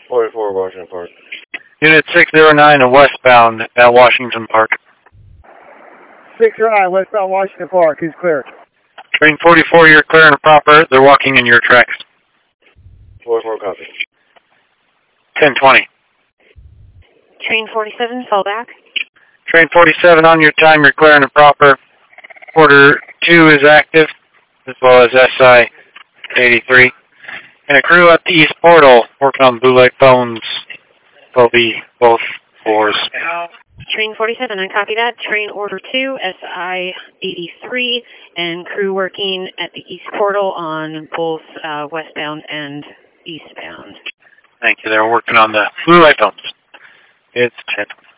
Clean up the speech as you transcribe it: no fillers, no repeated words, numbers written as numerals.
44 Washington Park. Unit 609 and westbound at Washington Park. 609 westbound Washington Park. Who's clear? Train 44, you're clear and proper. They're walking in your tracks. 44 copy. 1020. Train 47, fall back. Train 47 on your time, you're clear and proper. Order 2 is active, as well as SI 83. And a crew at the east portal working on blue light phones will be both floors. Train 47, I copy that. Train order 2, SI 83, and crew working at the east portal on both westbound and eastbound. Thank you. They're working on the blue light phones. It's 10.